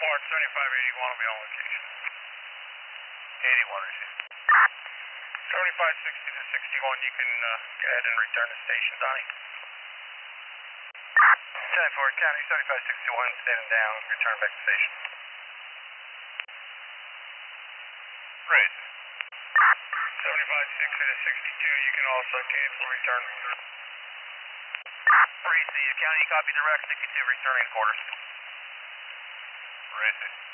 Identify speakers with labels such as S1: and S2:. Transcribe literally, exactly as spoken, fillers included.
S1: March seventy-five eighty-one will be on location.
S2: eighty-one received.
S1: seventy-five sixty to sixty-one, you can uh, go ahead and return to station, Donnie.
S2: ten four, County seventy-five sixty-one, standing down, return back to station.
S1: Right. seventy-five sixty to sixty-two, you can also cancel return.
S2: Receive, County, copy direct, sixty-two, returning quarters.
S1: Right.